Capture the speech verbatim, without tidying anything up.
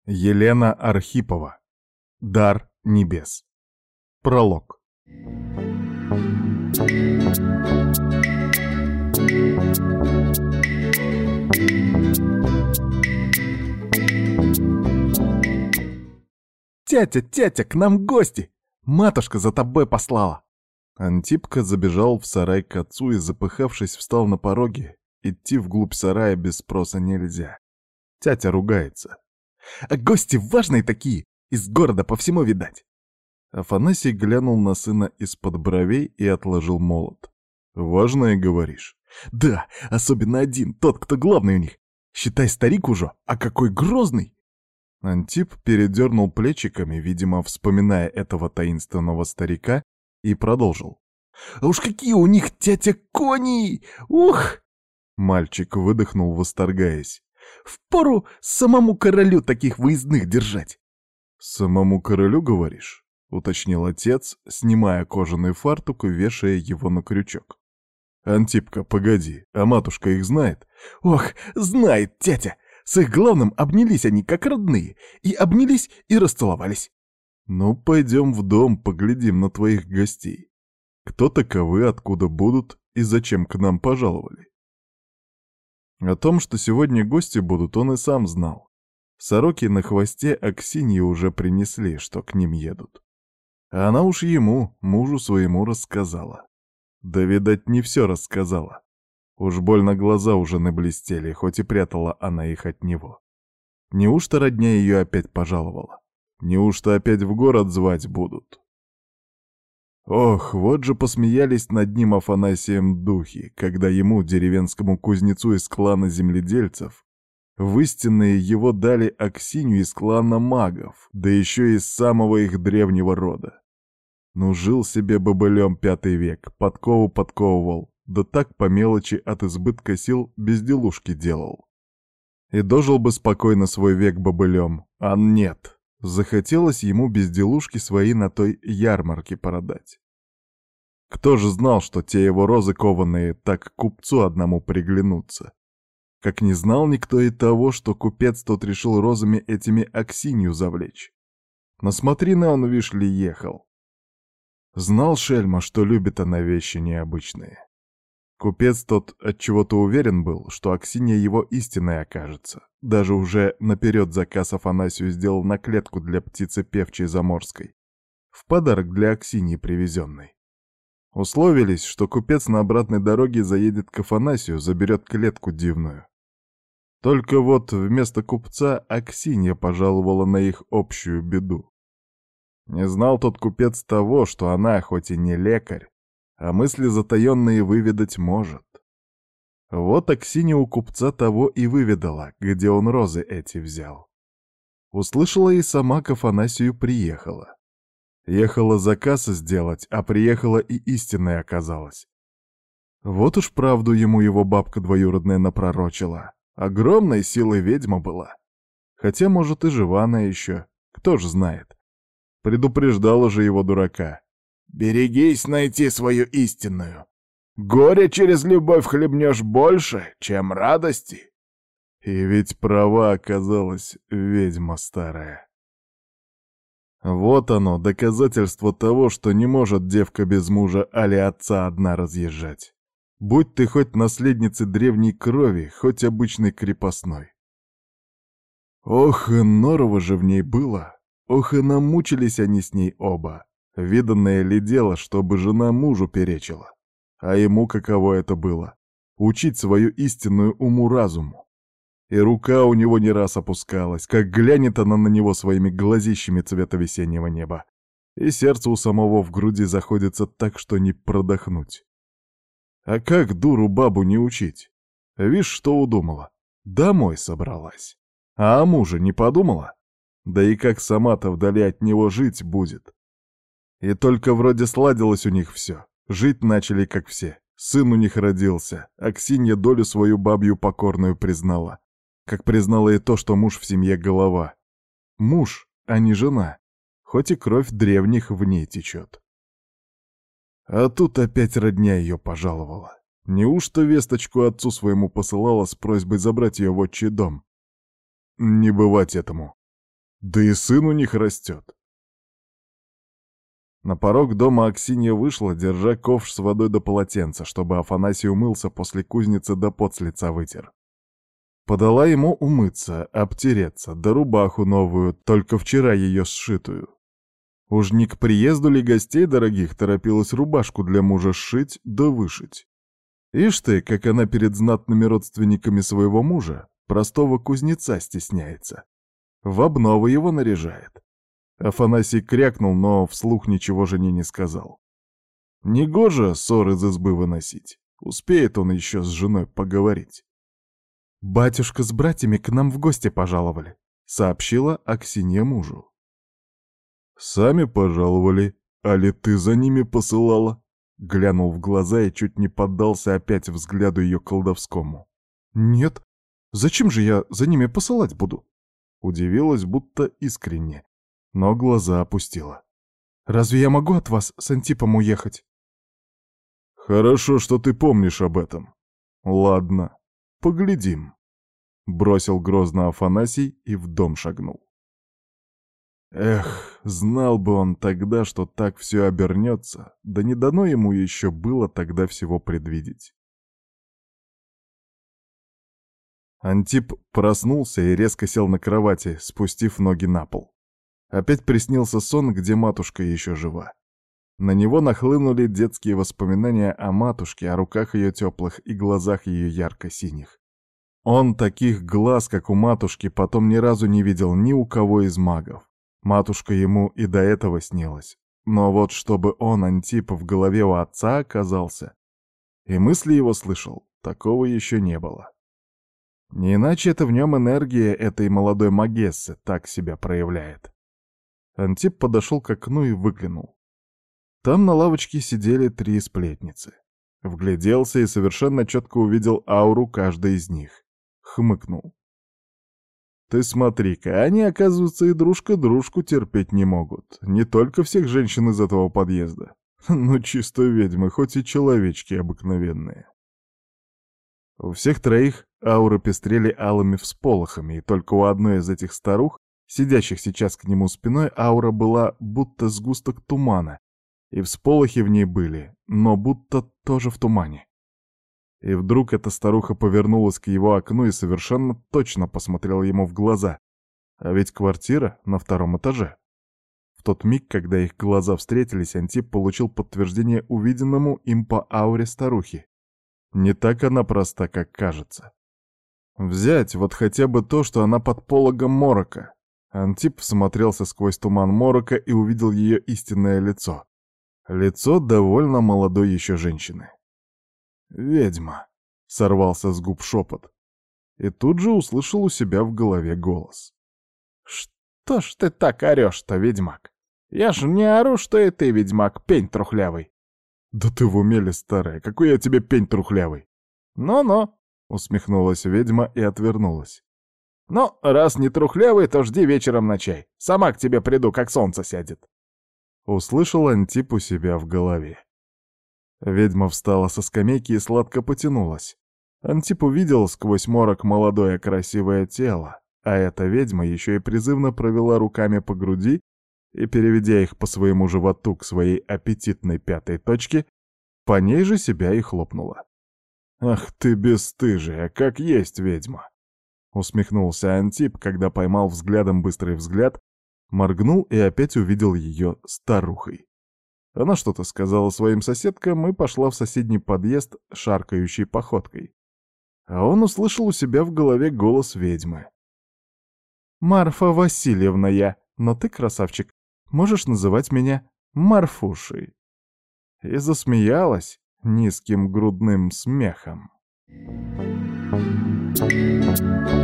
Елена Архипова. Дар небес. Пролог. «Тятя, тятя, к нам гости! Матушка за тобой послала!» Антипка забежал в сарай к отцу и, запыхавшись, встал на пороге. Идти вглубь сарая без спроса нельзя. Тятя ругается. «А гости важные такие! Из города по всему видать!» Афанасий глянул на сына из-под бровей и отложил молот. «Важное, говоришь?» «Да, особенно один, тот, кто главный у них. Считай, старик уже, а какой грозный!» Антип передернул плечиками, видимо, вспоминая этого таинственного старика, и продолжил. «А уж какие у них, тятя, кони! Ух!» Мальчик выдохнул, восторгаясь. «Впору самому королю таких выездных держать!» «Самому королю, говоришь?» — уточнил отец, снимая кожаный фартук и вешая его на крючок. «Антипка, погоди, а матушка их знает?» «Ох, знает, тятя! С их главным обнялись они, как родные, и обнялись, и расцеловались». «Ну, пойдем в дом, поглядим на твоих гостей. Кто таковы, откуда будут и зачем к нам пожаловали?» О том, что сегодня гости будут, он и сам знал. Сороки на хвосте Аксиньи уже принесли, что к ним едут. А она уж ему, мужу своему, рассказала. Да, видать, не все рассказала. Уж больно глаза уже наблестели, хоть и прятала она их от него. Неужто родня ее опять пожаловала? Неужто опять в город звать будут? Ох, вот же посмеялись над ним Афанасием духи, когда ему, деревенскому кузнецу из клана земледельцев, в истинные его дали Аксинью из клана магов, да еще из самого их древнего рода. Ну, жил себе бобылем пятый век, подкову подковывал, да так по мелочи от избытка сил безделушки делал. И дожил бы спокойно свой век бобылем, а нет, захотелось ему безделушки свои на той ярмарке продать. Кто же знал, что те его розы кованые так купцу одному приглянутся? Как не знал никто и того, что купец тот решил розами этими Аксинью завлечь. На смотрины он, вишь ли, ехал. Знал шельма, что любит она вещи необычные. Купец тот отчего-то уверен был, что Аксинья его истинной окажется. Даже уже наперед заказ Афанасию сделал на клетку для птицы певчей заморской. В подарок для Аксиньи привезенной. Условились, что купец на обратной дороге заедет к Афанасию, заберет клетку дивную. Только вот вместо купца Аксинья пожаловала на их общую беду. Не знал тот купец того, что она, хоть и не лекарь, а мысли затаенные выведать может. Вот Аксинья у купца того и выведала, где он розы эти взял. Услышала и сама к Афанасию приехала. Ехала заказ сделать, а приехала и истинной оказалась. Вот уж правду ему его бабка двоюродная напророчила. Огромной силой ведьма была. Хотя, может, и жива она еще, кто ж знает. Предупреждала же его дурака. «Берегись найти свою истинную. Горе через любовь хлебнешь больше, чем радости». И ведь права оказалась ведьма старая. Вот оно, доказательство того, что не может девка без мужа али отца одна разъезжать. Будь ты хоть наследницей древней крови, хоть обычной крепостной. Ох, и норово же в ней было. Ох, и намучились они с ней оба. Виданное ли дело, чтобы жена мужу перечила? А ему каково это было? Учить свою истинную уму-разуму. И рука у него не раз опускалась, как глянет она на него своими глазищами цвета весеннего неба. И сердце у самого в груди заходится так, что не продохнуть. А как дуру бабу не учить? Вишь, что удумала? Домой собралась. А о муже не подумала? Да и как сама-то вдали от него жить будет? И только вроде сладилось у них все. Жить начали, как все. Сын у них родился. Аксинья долю свою бабью покорную признала. Как признала и то, что муж в семье голова. Муж, а не жена. Хоть и кровь древних в ней течет. А тут опять родня ее пожаловала. Неужто весточку отцу своему посылала с просьбой забрать ее в отчий дом? Не бывать этому. Да и сын у них растет. На порог дома Аксинья вышла, держа ковш с водой до полотенца, чтобы Афанасий умылся после кузницы да пот с лица вытер. Подала ему умыться, обтереться, да рубаху новую, только вчера ее сшитую. Уж не к приезду ли гостей дорогих торопилась рубашку для мужа сшить да вышить. Ишь ты, как она перед знатными родственниками своего мужа, простого кузнеца, стесняется. В обнову его наряжает. Афанасий крякнул, но вслух ничего жене не сказал. Негоже ссор из избы выносить. Успеет он еще с женой поговорить. «Батюшка с братьями к нам в гости пожаловали», — сообщила Аксинья мужу. «Сами пожаловали, али ты за ними посылала?» Глянул в глаза и чуть не поддался опять взгляду ее колдовскому. «Нет, зачем же я за ними посылать буду?» Удивилась, будто искренне, но глаза опустила. «Разве я могу от вас с Антипом уехать?» «Хорошо, что ты помнишь об этом. Ладно, поглядим», — бросил грозно Афанасий и в дом шагнул. Эх, знал бы он тогда, что так все обернется, да не дано ему еще было тогда всего предвидеть. Антип проснулся и резко сел на кровати, спустив ноги на пол. Опять приснился сон, где матушка еще жива. На него нахлынули детские воспоминания о матушке, о руках ее теплых и глазах ее ярко-синих. Он таких глаз, как у матушки, потом ни разу не видел ни у кого из магов. Матушка ему и до этого снилась. Но вот чтобы он, Антип, в голове у отца оказался, и мысли его слышал, такого еще не было. Не иначе это в нем энергия этой молодой магессы так себя проявляет. Антип подошел к окну и выглянул. Там на лавочке сидели три сплетницы. Вгляделся и совершенно четко увидел ауру каждой из них. Хмыкнул. Ты смотри-ка, они, оказывается, и дружка дружку терпеть не могут. Не только всех женщин из этого подъезда. Ну, чисто ведьмы, хоть и человечки обыкновенные. У всех троих ауры пестрели алыми всполохами, и только у одной из этих старух, сидящих сейчас к нему спиной, аура была будто сгусток тумана, и всполохи в ней были, но будто тоже в тумане. И вдруг эта старуха повернулась к его окну и совершенно точно посмотрела ему в глаза. А ведь квартира на втором этаже. В тот миг, когда их глаза встретились, Антип получил подтверждение увиденному им по ауре старухи. Не так она проста, как кажется. Взять вот хотя бы то, что она под пологом морока. Антип всмотрелся сквозь туман морока и увидел ее истинное лицо. Лицо довольно молодой еще женщины. «Ведьма!» — сорвался с губ шепот. И тут же услышал у себя в голове голос. «Что ж ты так орешь-то, ведьмак? Я ж не ору, что и ты, ведьмак, пень трухлявый!» «Да ты в уме ли, старая? Какой я тебе пень трухлявый?» «Ну-ну!» — усмехнулась ведьма и отвернулась. «Ну, раз не трухлявый, то жди вечером на чай. Сама к тебе приду, как солнце сядет!» Услышал Антип у себя в голове. Ведьма встала со скамейки и сладко потянулась. Антип увидел сквозь морок молодое красивое тело, а эта ведьма еще и призывно провела руками по груди и, переведя их по своему животу к своей аппетитной пятой точке, по ней же себя и хлопнула. «Ах ты бесстыжая, как есть ведьма!» Усмехнулся Антип, когда поймал взглядом быстрый взгляд, моргнул и опять увидел ее старухой. Она что-то сказала своим соседкам и пошла в соседний подъезд шаркающей походкой. А он услышал у себя в голове голос ведьмы. «Марфа Васильевна я, но ты, красавчик, можешь называть меня Марфушей». И засмеялась низким грудным смехом. Thank you.